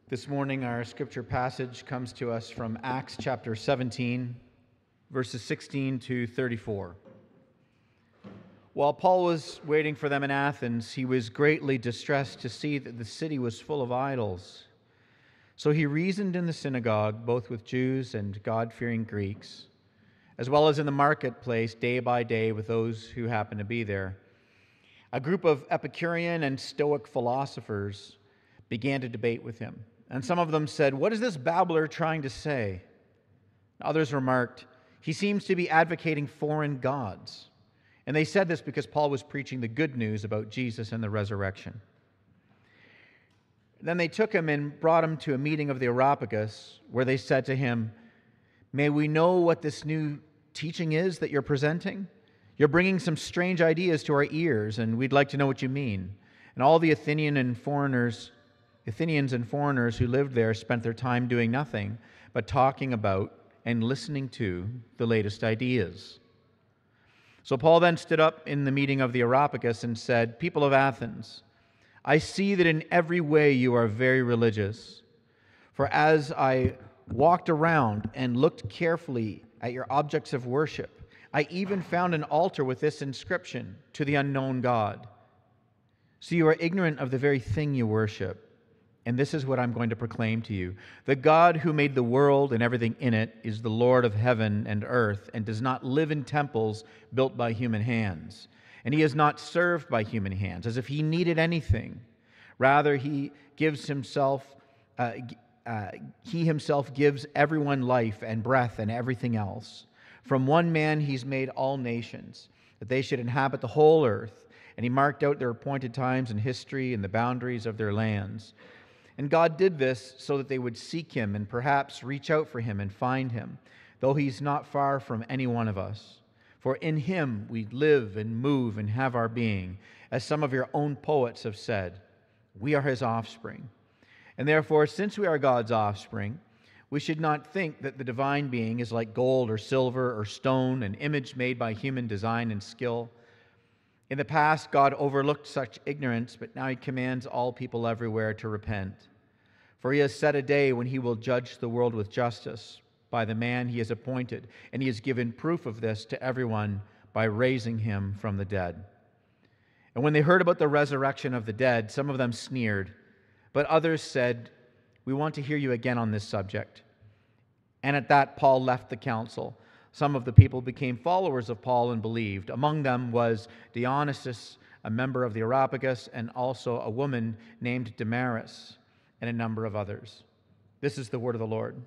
This morning, our scripture passage comes to us from Acts chapter 17, verses 16 to 34. While Paul was waiting for them in Athens, he was greatly distressed to see that the city was full of idols. So he reasoned in the synagogue, both with Jews and God-fearing Greeks, as well as in the marketplace day by day with those who happened to be there. A group of Epicurean and Stoic philosophers began to debate with him. And some of them said, "What is this babbler trying to say?" Others remarked, "He seems to be advocating foreign gods." And they said this because Paul was preaching the good news about Jesus and the resurrection. Then they took him and brought him to a meeting of the Areopagus, where they said to him, "May we know what this new teaching is that you're presenting? You're bringing some strange ideas to our ears, and we'd like to know what you mean." And all the Athenians and foreigners who lived there spent their time doing nothing but talking about and listening to the latest ideas. So Paul then stood up in the meeting of the Areopagus and said, "People of Athens, I see that in every way you are very religious. For as I walked around and looked carefully at your objects of worship, I even found an altar with this inscription, 'To the unknown God.' So you are ignorant of the very thing you worship. And this is what I'm going to proclaim to you. The God who made the world and everything in it is the Lord of heaven and earth and does not live in temples built by human hands. And he is not served by human hands as if he needed anything. Rather, he himself gives everyone life and breath and everything else. From one man he's made all nations, that they should inhabit the whole earth. And he marked out their appointed times in history and the boundaries of their lands. And God did this so that they would seek him and perhaps reach out for him and find him, though he's not far from any one of us. For in him we live and move and have our being, as some of your own poets have said. We are his offspring. And therefore, since we are God's offspring, we should not think that the divine being is like gold or silver or stone, an image made by human design and skill. In the past, God overlooked such ignorance, but now he commands all people everywhere to repent. For he has set a day when he will judge the world with justice by the man he has appointed, and he has given proof of this to everyone by raising him from the dead." And when they heard about the resurrection of the dead, some of them sneered, but others said, "We want to hear you again on this subject." And at that, Paul left the council. Some of the people became followers of Paul and believed. Among them was Dionysius, a member of the Areopagus, and also a woman named Damaris, and a number of others. This is the word of the Lord.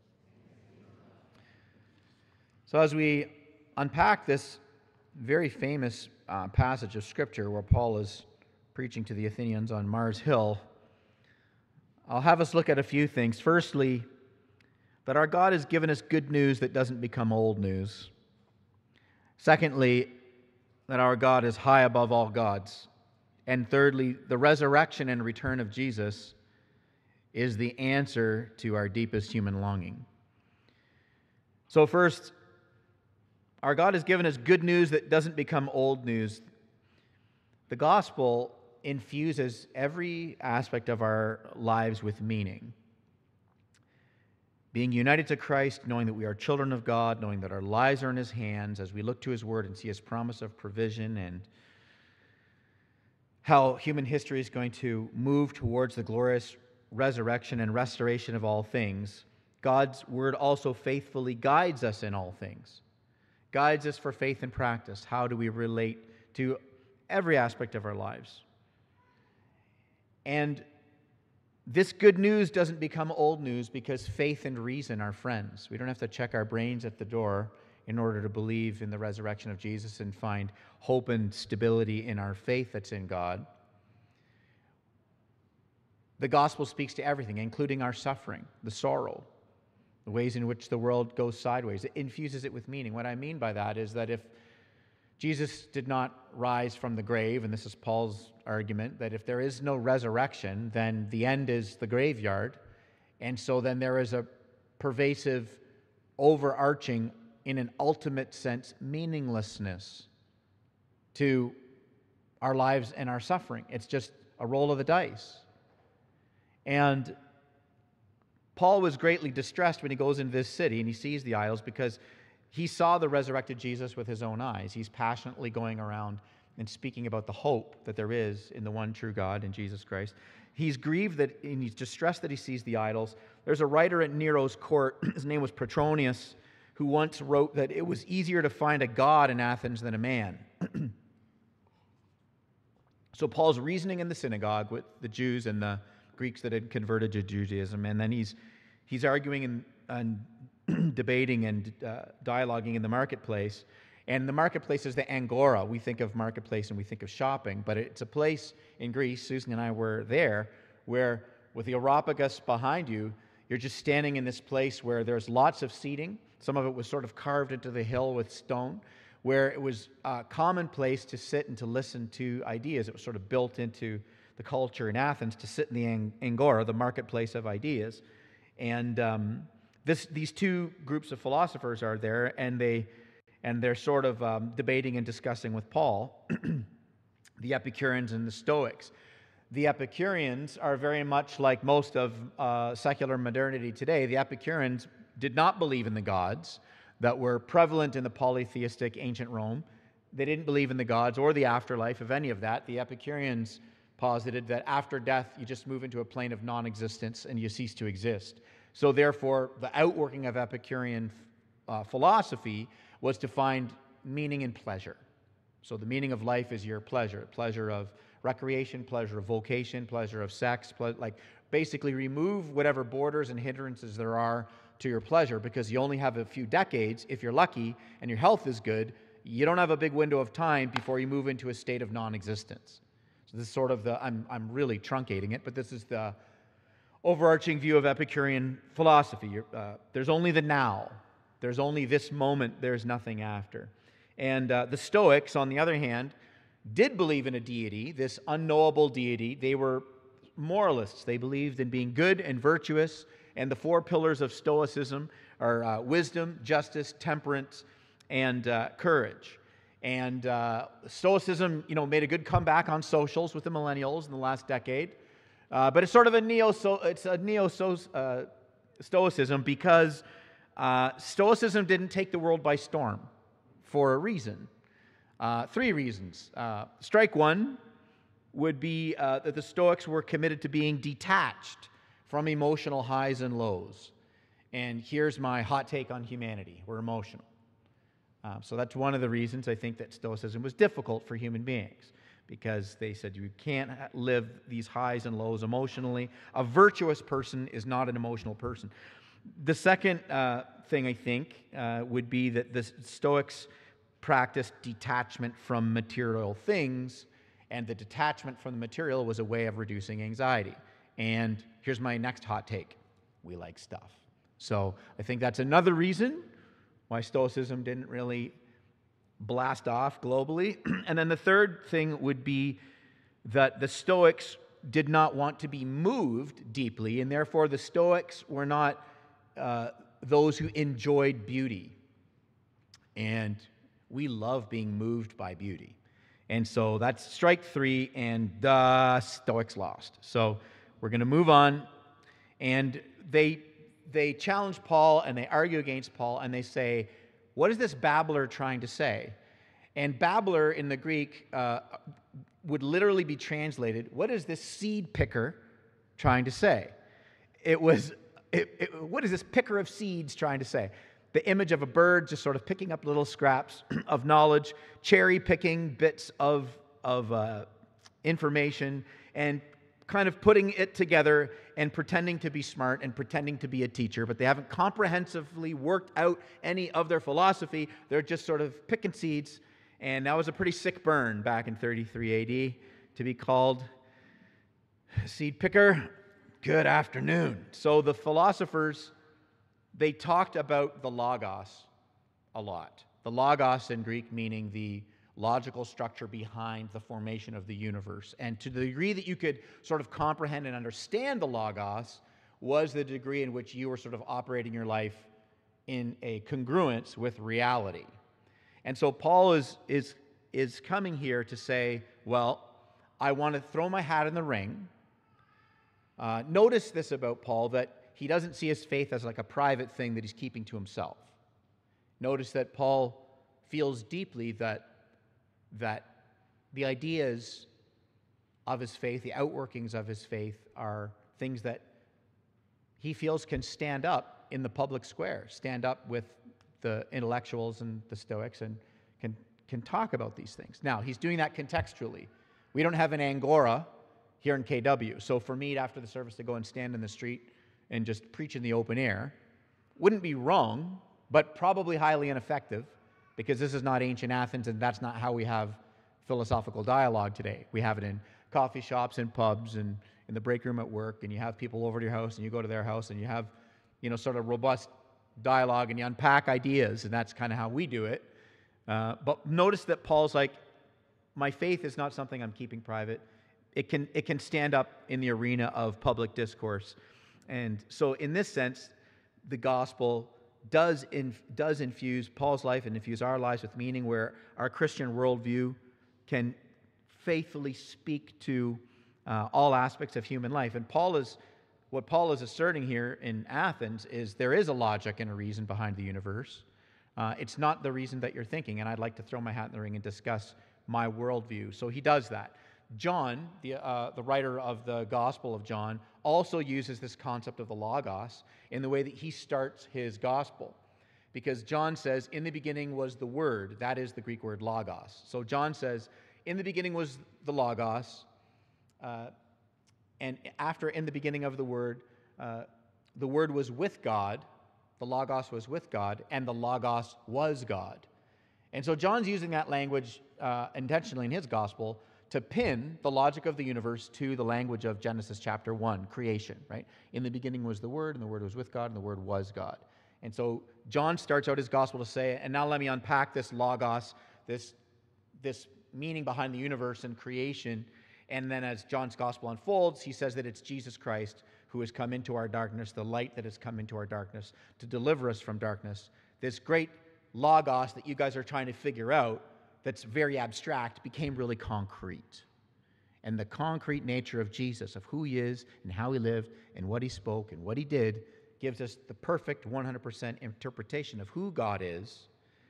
So as we unpack this very famous passage of Scripture where Paul is preaching to the Athenians on Mars Hill, I'll have us look at a few things. Firstly, that our God has given us good news that doesn't become old news. Secondly, that our God is high above all gods. And thirdly, the resurrection and return of Jesus is the answer to our deepest human longing. So first, our God has given us good news that doesn't become old news. The gospel infuses every aspect of our lives with meaning. Being united to Christ, knowing that we are children of God, knowing that our lives are in his hands as we look to his word and see his promise of provision and how human history is going to move towards the glorious resurrection and restoration of all things, God's word also faithfully guides us in all things. Guides us for faith and practice. How do we relate to every aspect of our lives? And this good news doesn't become old news because faith and reason are friends. We don't have to check our brains at the door in order to believe in the resurrection of Jesus and find hope and stability in our faith that's in God. The gospel speaks to everything, including our suffering, the sorrow, the ways in which the world goes sideways. It infuses it with meaning. What I mean by that is that if Jesus did not rise from the grave, and this is Paul's argument, that if there is no resurrection, then the end is the graveyard. And so then there is a pervasive, overarching, in an ultimate sense, meaninglessness to our lives and our suffering. It's just a roll of the dice. And Paul was greatly distressed when he goes into this city and he sees the idols because he saw the resurrected Jesus with his own eyes. He's passionately going around and speaking about the hope that there is in the one true God, in Jesus Christ. He's grieved and he's distressed that he sees the idols. There's a writer at Nero's court, his name was Petronius, who once wrote that it was easier to find a god in Athens than a man. So Paul's reasoning in the synagogue with the Jews and the Greeks that had converted to Judaism, and then he's arguing and debating and dialoguing in the marketplace. And the marketplace is the Agora. We think of marketplace and we think of shopping, but it's a place in Greece, Susan and I were there, where with the Areopagus behind you, you're just standing in this place where there's lots of seating. Some of it was sort of carved into the hill with stone, where it was a common place to sit and to listen to ideas. It was sort of built into the culture in Athens to sit in the Agora, the marketplace of ideas. And these two groups of philosophers are there, and they're sort of debating and discussing with Paul, the Epicureans and the Stoics. The Epicureans are very much like most of secular modernity today. The Epicureans did not believe in the gods that were prevalent in the polytheistic ancient Rome. They didn't believe in the gods or the afterlife of any of that. The Epicureans posited that after death, you just move into a plane of non-existence and you cease to exist. So therefore, the outworking of Epicurean philosophy was to find meaning in pleasure. So the meaning of life is your pleasure. Pleasure of recreation, pleasure of vocation, pleasure of sex. Basically remove whatever borders and hindrances there are to your pleasure, because you only have a few decades. If you're lucky and your health is good, you don't have a big window of time before you move into a state of non-existence. So this is sort of I'm really truncating it, but this is the overarching view of Epicurean philosophy. There's only the now. There's only this moment. There's nothing after. And the Stoics, on the other hand, did believe in a deity, this unknowable deity. They were moralists. They believed in being good and virtuous, and the four pillars of Stoicism are wisdom, justice, temperance, and courage. And Stoicism, made a good comeback on socials with the millennials in the last decade. But it's sort of a neo-Stoicism because Stoicism didn't take the world by storm for a reason. 3 reasons. Strike one would be that the Stoics were committed to being detached from emotional highs and lows. And here's my hot take on humanity. We're emotional. So that's one of the reasons I think that Stoicism was difficult for human beings, because they said you can't live these highs and lows emotionally. A virtuous person is not an emotional person. The second thing I think would be that the Stoics practiced detachment from material things, and the detachment from the material was a way of reducing anxiety. And here's my next hot take. We like stuff. So I think that's another reason why Stoicism didn't really blast off globally. And then the third thing would be that the Stoics did not want to be moved deeply, and therefore the Stoics were not those who enjoyed beauty. And we love being moved by beauty. And so that's strike 3, and the Stoics lost. So we're going to move on. And they challenge Paul, and they argue against Paul, and they say, what is this babbler trying to say? And babbler in the Greek would literally be translated, what is this seed picker trying to say? What is this picker of seeds trying to say? The image of a bird just sort of picking up little scraps of knowledge, cherry picking bits of information, and kind of putting it together and pretending to be smart and pretending to be a teacher, but they haven't comprehensively worked out any of their philosophy. They're just sort of picking seeds, and that was a pretty sick burn back in 33 AD to be called seed picker. Good afternoon. So the philosophers, they talked about the logos a lot. The logos in Greek meaning the logical structure behind the formation of the universe. And to the degree that you could sort of comprehend and understand the logos was the degree in which you were sort of operating your life in a congruence with reality. And so Paul is coming here to say, well, I want to throw my hat in the ring. Notice this about Paul, that he doesn't see his faith as like a private thing that he's keeping to himself. Notice that Paul feels deeply that the ideas of his faith, the outworkings of his faith, are things that he feels can stand up in the public square, stand up with the intellectuals and the Stoics, and can talk about these things. Now, he's doing that contextually. We don't have an Angora here in KW, so for me, after the service, to go and stand in the street and just preach in the open air wouldn't be wrong, but probably highly ineffective, because this is not ancient Athens, and that's not how we have philosophical dialogue today. We have it in coffee shops and pubs and in the break room at work, and you have people over to your house, and you go to their house, and you have, sort of robust dialogue, and you unpack ideas, and that's kind of how we do it. But notice that Paul's like, my faith is not something I'm keeping private. It can stand up in the arena of public discourse. And so in this sense, the gospel does infuse Paul's life and infuse our lives with meaning, where our Christian worldview can faithfully speak to all aspects of human life. And what Paul is asserting here in Athens is there is a logic and a reason behind the universe. It's not the reason that you're thinking, and I'd like to throw my hat in the ring and discuss my worldview. So he does that. John, the writer of the Gospel of John, also uses this concept of the Logos in the way that he starts his Gospel. Because John says, in the beginning was the Word. That is the Greek word Logos. So John says, in the beginning was the Logos, and after in the beginning of the Word was with God, the Logos was with God, and the Logos was God. And so John's using that language intentionally in his Gospel to pin the logic of the universe to the language of Genesis chapter 1, creation, right? In the beginning was the Word, and the Word was with God, and the Word was God. And so John starts out his gospel to say, and now let me unpack this logos, this meaning behind the universe and creation. And then as John's gospel unfolds, he says that it's Jesus Christ who has come into our darkness, the light that has come into our darkness to deliver us from darkness. This great logos that you guys are trying to figure out, that's very abstract, became really concrete. And the concrete nature of Jesus, of who he is and how he lived and what he spoke and what he did, gives us the perfect 100% interpretation of who God is.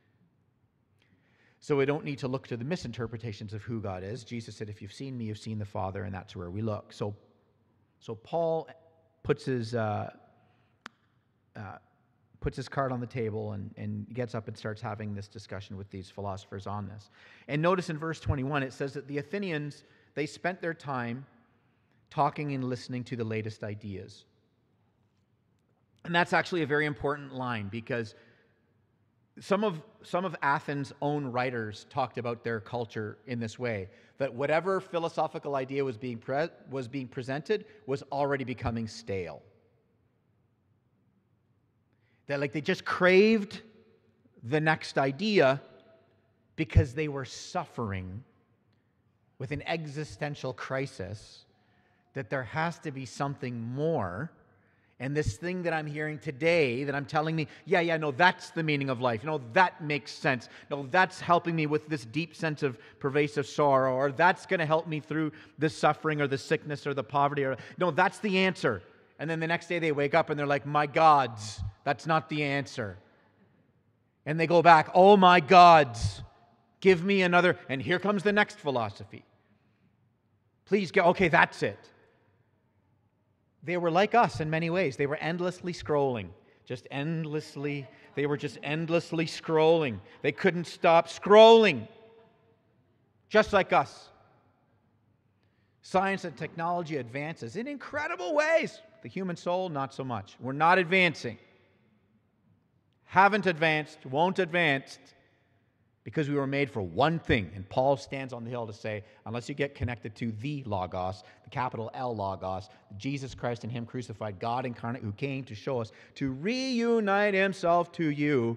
So we don't need to look to the misinterpretations of who God is. Jesus said, if you've seen me, you've seen the Father, and that's where we look. So Paul puts his card on the table and gets up and starts having this discussion with these philosophers on this. And notice in verse 21, it says that the Athenians, they spent their time talking and listening to the latest ideas. And that's actually a very important line, because some of Athens' own writers talked about their culture in this way, that whatever philosophical idea was being presented was already becoming stale. That they just craved the next idea because they were suffering with an existential crisis, that there has to be something more. And this thing that I'm hearing today, that I'm telling me, no, that's the meaning of life. No, that makes sense. No, that's helping me with this deep sense of pervasive sorrow, or that's going to help me through the suffering or the sickness or the poverty. No, that's the answer. And then the next day they wake up and they're like, my gods, that's not the answer. And they go back, oh my gods, give me another. And here comes the next philosophy. Please go, okay, that's it. They were like us in many ways. They were endlessly scrolling. They were just endlessly scrolling. They couldn't stop scrolling. Just like us. Science and technology advances in incredible ways. The human soul, not so much. We're not advancing. Haven't advanced, won't advance, because we were made for one thing. And Paul stands on the hill to say, unless you get connected to the Logos, the capital L Logos, Jesus Christ and him crucified, God incarnate, who came to show us, to reunite himself to you,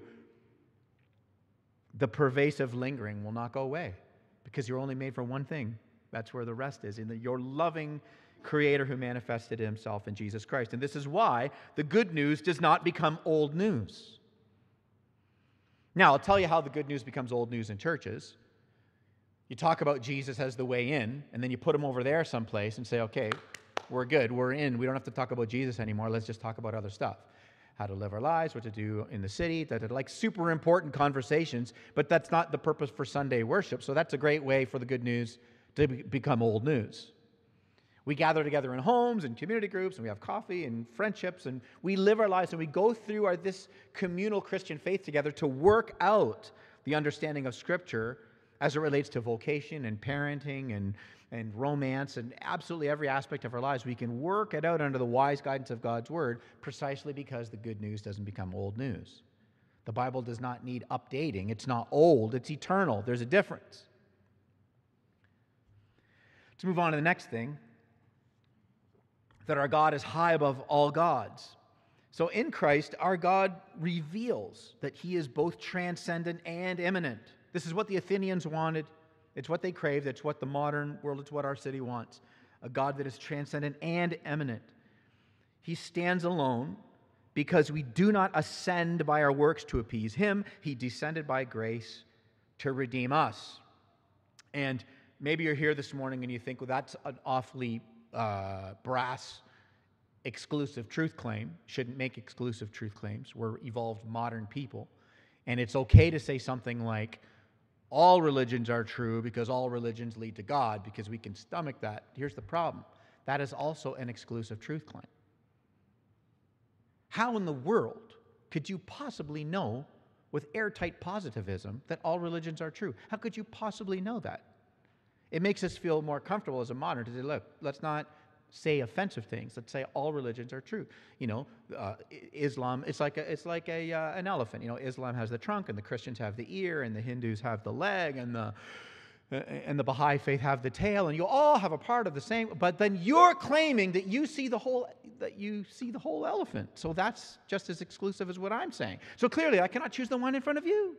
the pervasive lingering will not go away, because you're only made for one thing. That's where the rest is, in your loving Creator who manifested himself in Jesus Christ. And this is why the good news does not become old news. Now, I'll tell you how the good news becomes old news in churches. You talk about Jesus as the way in, and then you put him over there someplace and say, okay, we're good. We're in. We don't have to talk about Jesus anymore. Let's just talk about other stuff. How to live our lives, what to do in the city, like super important conversations, but that's not the purpose for Sunday worship. So that's a great way for the good news to become old news. We gather together in homes and community groups, and we have coffee and friendships, and we live our lives, and we go through this communal Christian faith together to work out the understanding of Scripture as it relates to vocation and parenting and romance and absolutely every aspect of our lives. We can work it out under the wise guidance of God's Word precisely because the good news doesn't become old news. The Bible does not need updating. It's not old. It's eternal. There's a difference. Let's move on to the next thing, that our God is high above all gods. So in Christ, our God reveals that He is both transcendent and immanent. This is what the Athenians wanted. It's what they craved. It's what the modern world, it's what our city wants. A God that is transcendent and immanent. He stands alone because we do not ascend by our works to appease Him. He descended by grace to redeem us. And maybe you're here this morning and you think, well, that's an awfully brass, exclusive truth claim. Shouldn't make exclusive truth claims. We're evolved modern people. And it's okay to say something like, all religions are true because all religions lead to God, because we can stomach that. Here's the problem. That is also an exclusive truth claim. How in the world could you possibly know with airtight positivism that all religions are true? How could you possibly know that? It makes us feel more comfortable as a modern to say, look, let's not say offensive things. Let's say all religions are true. Islam, it's like an elephant. Islam has the trunk, and the Christians have the ear, and the Hindus have the leg, and the Baha'i faith have the tail, and you all have a part of the same. But then you're claiming that you see the whole elephant. So that's just as exclusive as what I'm saying. So clearly, I cannot choose the one in front of you.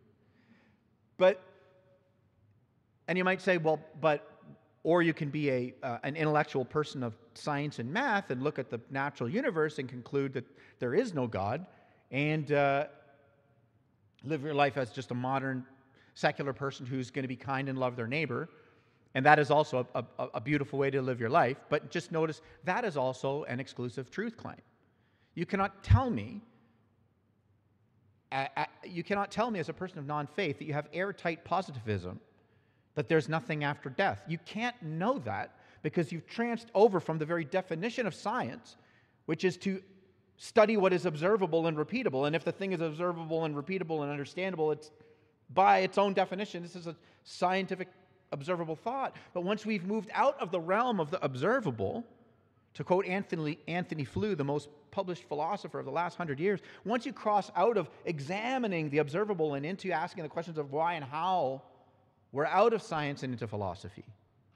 And you might say, or you can be an intellectual person of science and math and look at the natural universe and conclude that there is no God and live your life as just a modern secular person who's going to be kind and love their neighbor. And that is also a beautiful way to live your life. But just notice, that is also an exclusive truth claim. You cannot tell me as a person of non-faith that you have airtight positivism, that there's nothing after death. You can't know that because you've tranced over from the very definition of science, which is to study what is observable and repeatable. And if the thing is observable and repeatable and understandable, it's by its own definition. This is a scientific observable thought. But once we've moved out of the realm of the observable, to quote Anthony Flew, the most published philosopher of the last 100 years, once you cross out of examining the observable and into asking the questions of why and how, we're out of science and into philosophy.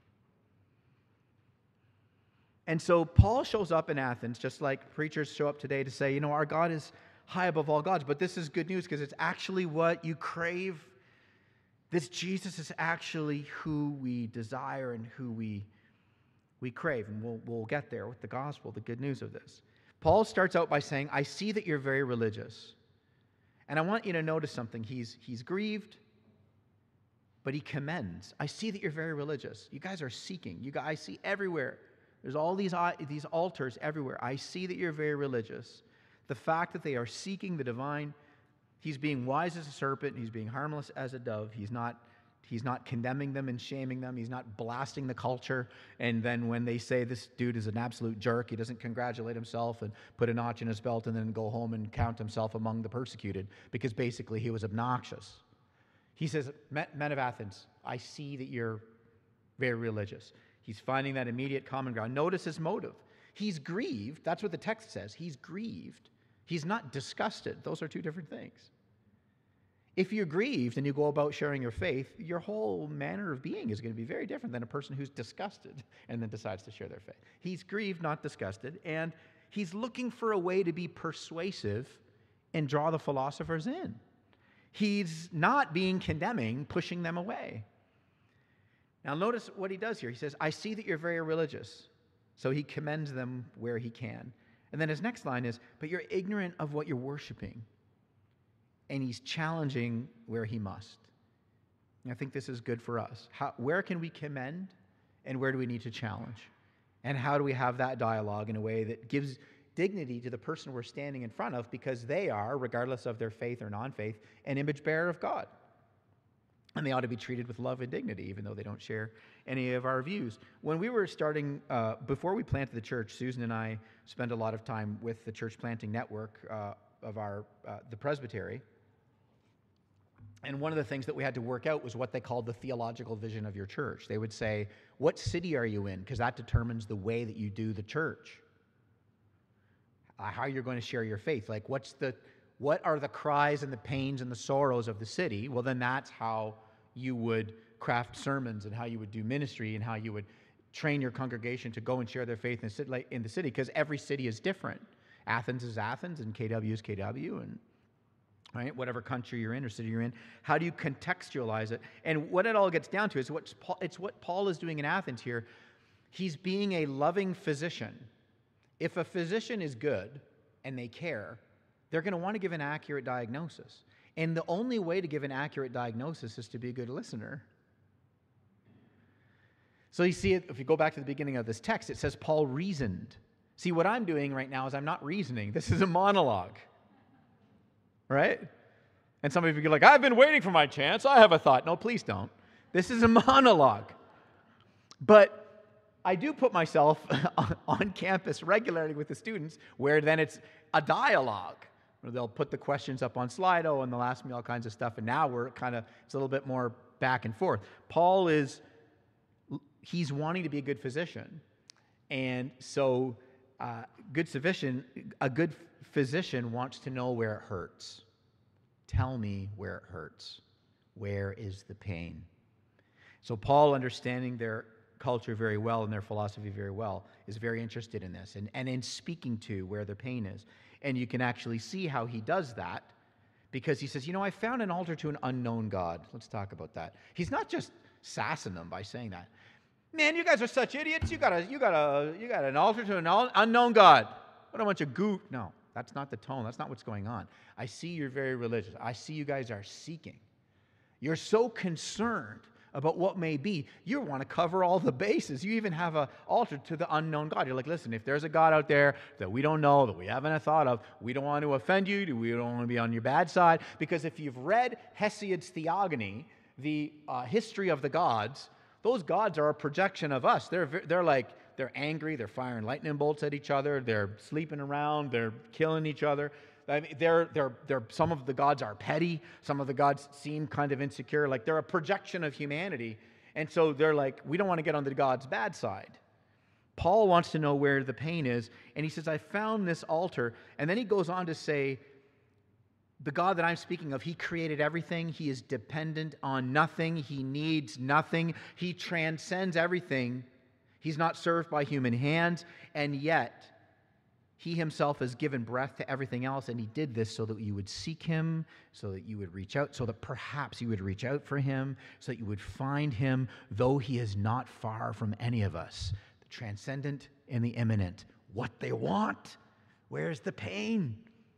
And so Paul shows up in Athens, just like preachers show up today to say, our God is high above all gods. But this is good news because it's actually what you crave. This Jesus is actually who we desire and who we crave. And we'll get there with the gospel, the good news of this. Paul starts out by saying, I see that you're very religious. And I want you to notice something. He's grieved, but he commends. I see that you're very religious. You guys are seeking. I see everywhere. There's all these altars everywhere. I see that you're very religious. The fact that they are seeking the divine, he's being wise as a serpent. He's being harmless as a dove. He's not condemning them and shaming them. He's not blasting the culture. And then when they say this dude is an absolute jerk, he doesn't congratulate himself and put a notch in his belt and then go home and count himself among the persecuted because basically he was obnoxious. He says, men of Athens, I see that you're very religious. He's finding that immediate common ground. Notice his motive. He's grieved. That's what the text says. He's grieved. He's not disgusted. Those are two different things. If you're grieved and you go about sharing your faith, your whole manner of being is going to be very different than a person who's disgusted and then decides to share their faith. He's grieved, not disgusted, and he's looking for a way to be persuasive and draw the philosophers in. He's not being condemning, pushing them away. Now notice what he does here. He says, I see that you're very religious. So he commends them where he can. And then his next line is, but you're ignorant of what you're worshiping. And he's challenging where he must. And I think this is good for us. Where can we commend and where do we need to challenge? And how do we have that dialogue in a way that gives dignity to the person we're standing in front of, because they are, regardless of their faith or non-faith, an image bearer of God. And they ought to be treated with love and dignity, even though they don't share any of our views. When we were starting, before we planted the church, Susan and I spent a lot of time with the church planting network of the presbytery. And one of the things that we had to work out was what they called the theological vision of your church. They would say, what city are you in? Because that determines the way that you do the church. How you're going to share your faith. Like, what are the cries and the pains and the sorrows of the city? Well, then that's how you would craft sermons and how you would do ministry and how you would train your congregation to go and share their faith in the city, because every city is different. Athens is Athens and KW is KW, and right, whatever country you're in or city you're in. How do you contextualize it? And what it all gets down to is what Paul is doing in Athens here. He's being a loving physician. If a physician is good and they care, they're going to want to give an accurate diagnosis. And the only way to give an accurate diagnosis is to be a good listener. So you see, if you go back to the beginning of this text, it says Paul reasoned. See, what I'm doing right now is I'm not reasoning. This is a monologue. Right? And some of you are like, I've been waiting for my chance. I have a thought. No, please don't. This is a monologue. But I do put myself on campus regularly with the students, where then it's a dialogue. They'll put the questions up on Slido and they'll ask me all kinds of stuff. And now it's a little bit more back and forth. Paul he's wanting to be a good physician. And so a good physician wants to know where it hurts. Tell me where it hurts. Where is the pain? So Paul, understanding their culture very well and their philosophy very well, is very interested in this and in speaking to where the pain is. And you can actually see how he does that, because he says, I found an altar to an unknown God. Let's talk about that. He's not just sassing them by saying that. Man, you guys are such idiots. You got an altar to an unknown God. What a bunch of goo. No, that's not the tone. That's not what's going on. I see you're very religious. I see you guys are seeking. You're so concerned about what may be. You want to cover all the bases. You even have an altar to the unknown God. You're like, listen, if there's a God out there that we don't know, that we haven't thought of, we don't want to offend you. We don't want to be on your bad side. Because if you've read Hesiod's Theogony, the history of the gods, those gods are a projection of us. They're angry. They're firing lightning bolts at each other. They're sleeping around. They're killing each other. I mean, some of the gods are petty. Some of the gods seem kind of insecure. Like, they're a projection of humanity. And so they're like, we don't want to get on the God's bad side. Paul wants to know where the pain is. And he says, I found this altar. And then he goes on to say, the God that I'm speaking of, he created everything. He is dependent on nothing. He needs nothing. He transcends everything. He's not served by human hands. And yet, he himself has given breath to everything else, and he did this so that you would seek him, so that you would reach out, so that perhaps you would reach out for him, so that you would find him, though he is not far from any of us. The transcendent and the immanent. What they want. Where's the pain?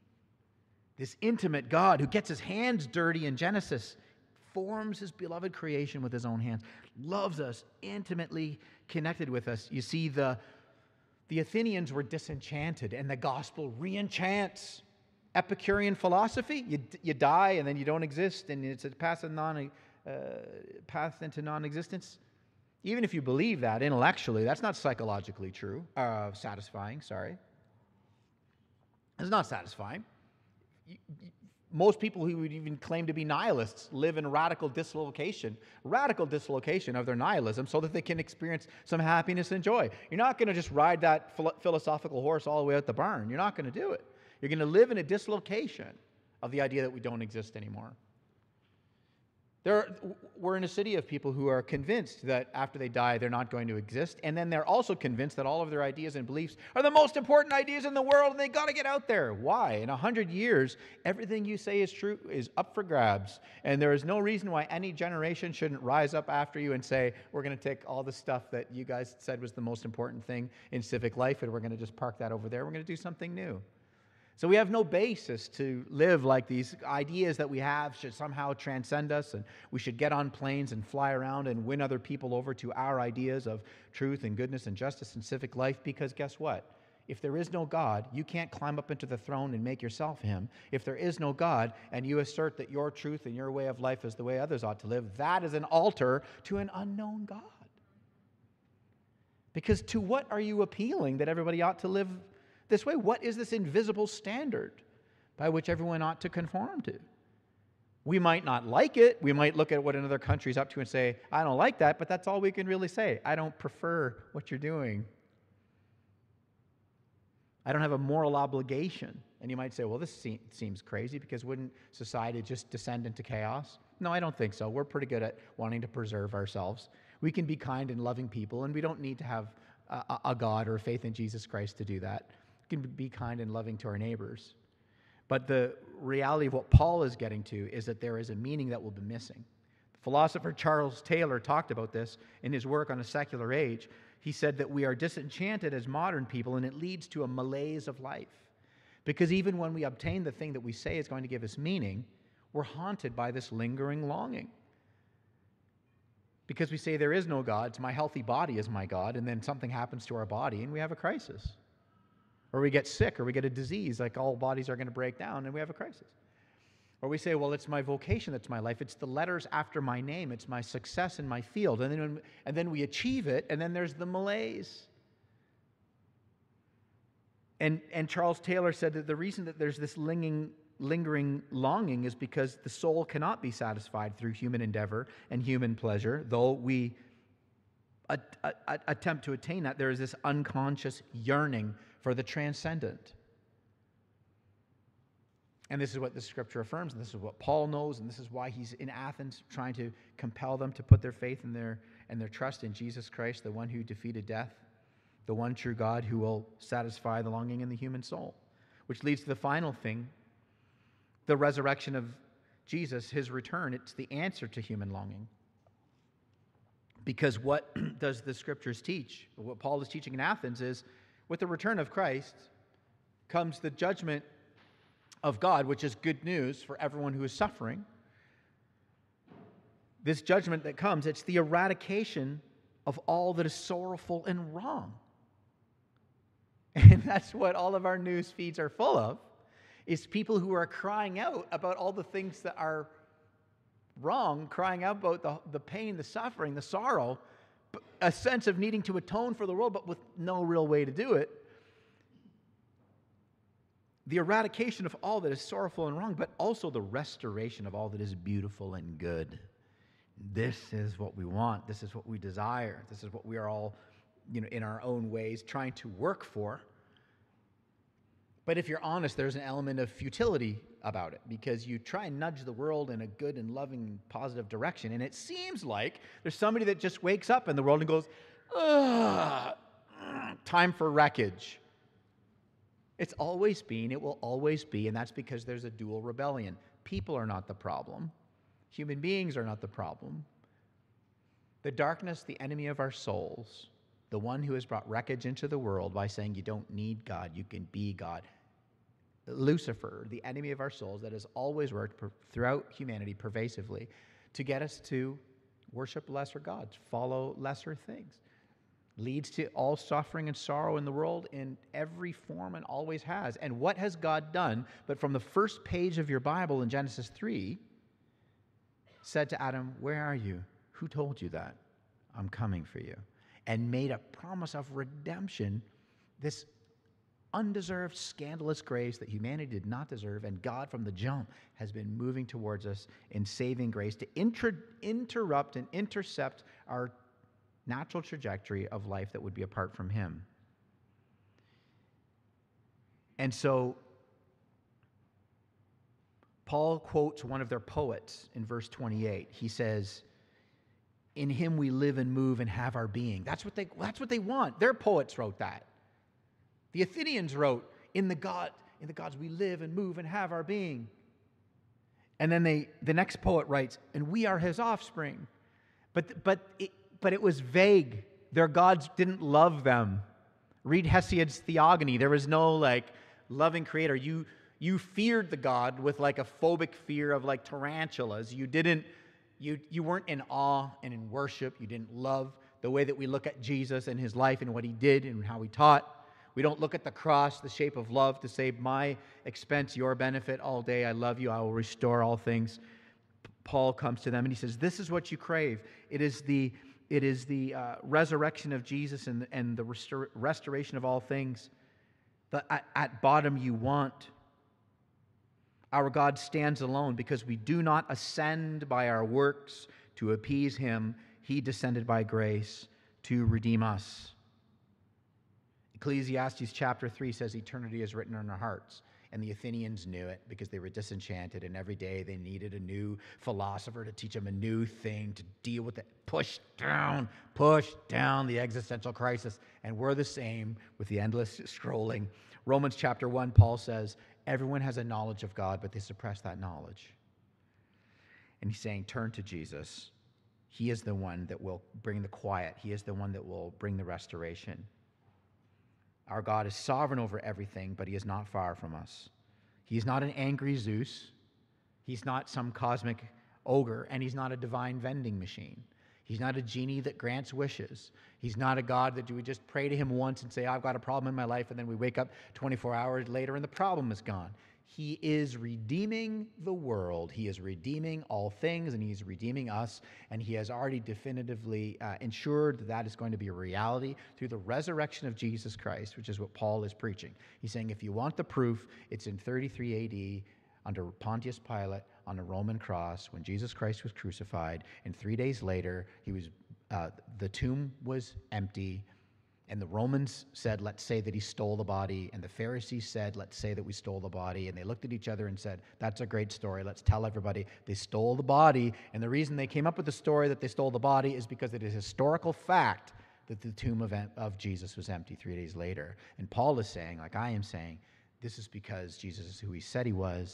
This intimate God who gets his hands dirty in Genesis, forms his beloved creation with his own hands, loves us, intimately connected with us. You see, the Athenians were disenchanted, and the gospel re-enchants. Epicurean philosophy, you die and then you don't exist, and it's a path into non-existence. Even if you believe that intellectually, that's not psychologically true. Satisfying, sorry. It's not satisfying. Most people who would even claim to be nihilists live in radical dislocation of their nihilism, so that they can experience some happiness and joy. You're not going to just ride that philosophical horse all the way out the barn. You're not going to do it. You're going to live in a dislocation of the idea that we don't exist anymore. We're in a city of people who are convinced that after they die, they're not going to exist. And then they're also convinced that all of their ideas and beliefs are the most important ideas in the world, and they got to get out there. Why? In 100 years, everything you say is true is up for grabs. And there is no reason why any generation shouldn't rise up after you and say, we're going to take all the stuff that you guys said was the most important thing in civic life, and we're going to just park that over there. We're going to do something new. So we have no basis to live like these ideas that we have should somehow transcend us, and we should get on planes and fly around and win other people over to our ideas of truth and goodness and justice and civic life, because guess what? If there is no God, you can't climb up into the throne and make yourself him. If there is no God and you assert that your truth and your way of life is the way others ought to live, that is an altar to an unknown God. Because to what are you appealing that everybody ought to live this way? What is this invisible standard by which everyone ought to conform to? We might not like it. We might look at what another country's up to and say, I don't like that, but that's all we can really say. I don't prefer what you're doing. I don't have a moral obligation. And you might say, well, this seems crazy, because wouldn't society just descend into chaos? No, I don't think so. We're pretty good at wanting to preserve ourselves. We can be kind and loving people, and we don't need to have a God or a faith in Jesus Christ to do that. We can be kind and loving to our neighbors. But the reality of what Paul is getting to is that there is a meaning that will be missing. The philosopher Charles Taylor talked about this in his work on a secular age. He said that we are disenchanted as modern people, and it leads to a malaise of life. Because even when we obtain the thing that we say is going to give us meaning, we're haunted by this lingering longing. Because we say there is no God, so my healthy body is my God, and then something happens to our body and we have a crisis. Or we get sick, or we get a disease, like all bodies are going to break down, and we have a crisis. Or we say, well, it's my vocation that's my life. It's the letters after my name. It's my success in my field. And then we achieve it, and then there's the malaise. And Charles Taylor said that the reason that there's this lingering longing is because the soul cannot be satisfied through human endeavor and human pleasure. Though we attempt to attain that, there is this unconscious yearning for the transcendent. And this is what the scripture affirms, and this is what Paul knows, and this is why he's in Athens trying to compel them to put their faith and their trust in Jesus Christ, the one who defeated death, the one true God who will satisfy the longing in the human soul. Which leads to the final thing, the resurrection of Jesus, his return. It's the answer to human longing. Because what does the scriptures teach? What Paul is teaching in Athens is, with the return of Christ comes the judgment of God, which is good news for everyone who is suffering. This judgment that comes, it's the eradication of all that is sorrowful and wrong. And that's what all of our news feeds are full of, is people who are crying out about all the things that are wrong, crying out about the pain, the suffering, the sorrow, a sense of needing to atone for the world, but with no real way to do it. The eradication of all that is sorrowful and wrong, but also the restoration of all that is beautiful and good. This is what we want. This is what we desire. This is what we are all, in our own ways trying to work for. But if you're honest, there's an element of futility about it, because you try and nudge the world in a good and loving, positive direction, and it seems like there's somebody that just wakes up in the world and goes, ugh, time for wreckage. It's always been, it will always be, and that's because there's a dual rebellion. People are not the problem. Human beings are not the problem. The darkness, the enemy of our souls, the one who has brought wreckage into the world by saying you don't need God, you can be God. Lucifer, the enemy of our souls, that has always worked throughout humanity pervasively to get us to worship lesser gods, follow lesser things, leads to all suffering and sorrow in the world in every form and always has. And what has God done? But from the first page of your Bible in Genesis 3, said to Adam, where are you? Who told you that? I'm coming for you. And made a promise of redemption, this undeserved, scandalous grace that humanity did not deserve, and God from the jump has been moving towards us in saving grace to interrupt and intercept our natural trajectory of life that would be apart from him. And so Paul quotes one of their poets in verse 28. He says, in him we live and move and have our being. That's what they want. Their poets wrote that. The Athenians wrote, in the gods we live and move and have our being. And then the next poet writes, and we are his offspring. But it was vague. Their gods didn't love them. Read Hesiod's Theogony. There was no loving creator. You feared the God with like a phobic fear of like tarantulas. You weren't in awe and in worship. You didn't love the way that we look at Jesus and his life and what he did and how he taught. We don't look at the cross, the shape of love, to say, my expense, your benefit all day. I love you. I will restore all things. Paul comes to them and he says, this is what you crave. It is the resurrection of Jesus and the restoration of all things that at bottom you want. Our God stands alone because we do not ascend by our works to appease him. He descended by grace to redeem us. Ecclesiastes chapter 3 says eternity is written on our hearts. And the Athenians knew it because they were disenchanted, and every day they needed a new philosopher to teach them a new thing to deal with it. Push down the existential crisis. And we're the same with the endless scrolling. Romans chapter 1, Paul says, everyone has a knowledge of God, but they suppress that knowledge. And he's saying, turn to Jesus. He is the one that will bring the quiet. He is the one that will bring the restoration. Our God is sovereign over everything, but he is not far from us. He is not an angry Zeus. He's not some cosmic ogre, and he's not a divine vending machine. He's not a genie that grants wishes. He's not a God that we just pray to him once and say, I've got a problem in my life, and then we wake up 24 hours later and the problem is gone. He is redeeming the world. He is redeeming all things, and he's redeeming us. And he has already definitively ensured that that is going to be a reality through the resurrection of Jesus Christ, which is what Paul is preaching. He's saying if you want the proof, it's in 33 AD under Pontius Pilate on a Roman cross when Jesus Christ was crucified. And 3 days later, the tomb was empty. And the Romans said, let's say that he stole the body. And the Pharisees said, let's say that we stole the body. And they looked at each other and said, that's a great story. Let's tell everybody they stole the body. And the reason they came up with the story that they stole the body is because it is historical fact that the tomb of Jesus was empty 3 days later. And Paul is saying, like I am saying, this is because Jesus is who he said he was.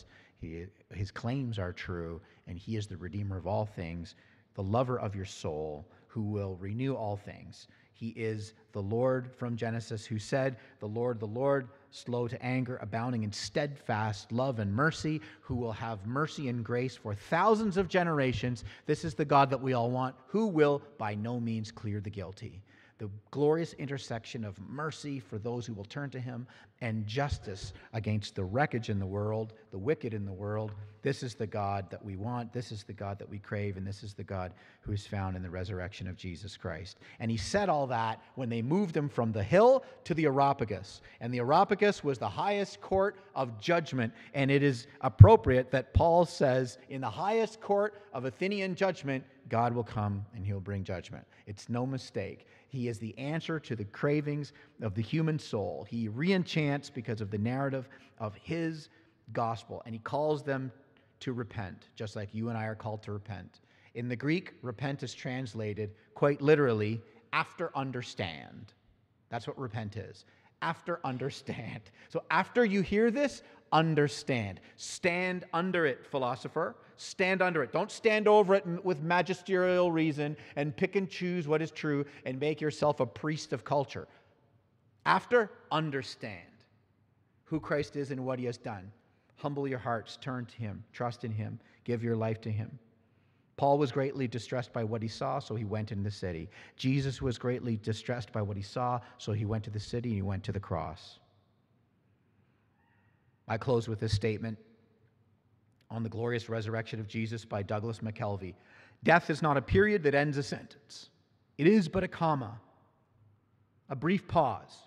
His claims are true. And he is the Redeemer of all things, the lover of your soul, who will renew all things. He is the Lord from Genesis who said, the Lord, slow to anger, abounding in steadfast love and mercy, who will have mercy and grace for thousands of generations. This is the God that we all want, who will by no means clear the guilty. The glorious intersection of mercy for those who will turn to him and justice against the wreckage in the world, the wicked in the world. This is the God that we want. This is the God that we crave. And this is the God who is found in the resurrection of Jesus Christ. And he said all that when they moved him from the hill to the Areopagus. And the Areopagus was the highest court of judgment. And it is appropriate that Paul says, in the highest court of Athenian judgment, God will come and he'll bring judgment. It's no mistake. He is the answer to the cravings of the human soul. He reenchants because of the narrative of his gospel, and he calls them to repent, just like you and I are called to repent. In the Greek, repent is translated quite literally, after understand. That's what repent is. After understand. So after you hear this, understand. Stand under it, philosopher. Stand under it. Don't stand over it with magisterial reason and pick and choose what is true and make yourself a priest of culture. After, understand who Christ is and what he has done. Humble your hearts, turn to him, trust in him, give your life to him. Paul was greatly distressed by what he saw, so he went into the city. Jesus was greatly distressed by what he saw, so he went to the city and he went to the cross. I close with this statement on the glorious resurrection of Jesus by Douglas McKelvey. Death is not a period that ends a sentence. It is but a comma, a brief pause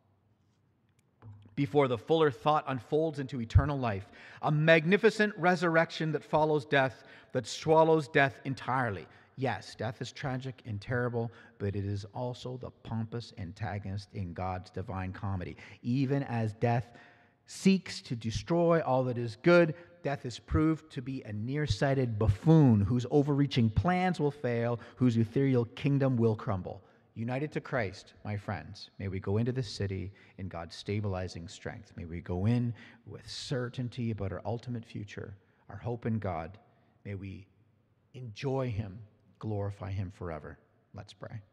before the fuller thought unfolds into eternal life, a magnificent resurrection that follows death, that swallows death entirely. Yes, death is tragic and terrible, but it is also the pompous antagonist in God's divine comedy. Even as death seeks to destroy all that is good, death is proved to be a nearsighted buffoon whose overreaching plans will fail, whose ethereal kingdom will crumble. United to Christ, my friends, may we go into this city in God's stabilizing strength. May we go in with certainty about our ultimate future, our hope in God. May we enjoy him, glorify him forever. Let's pray.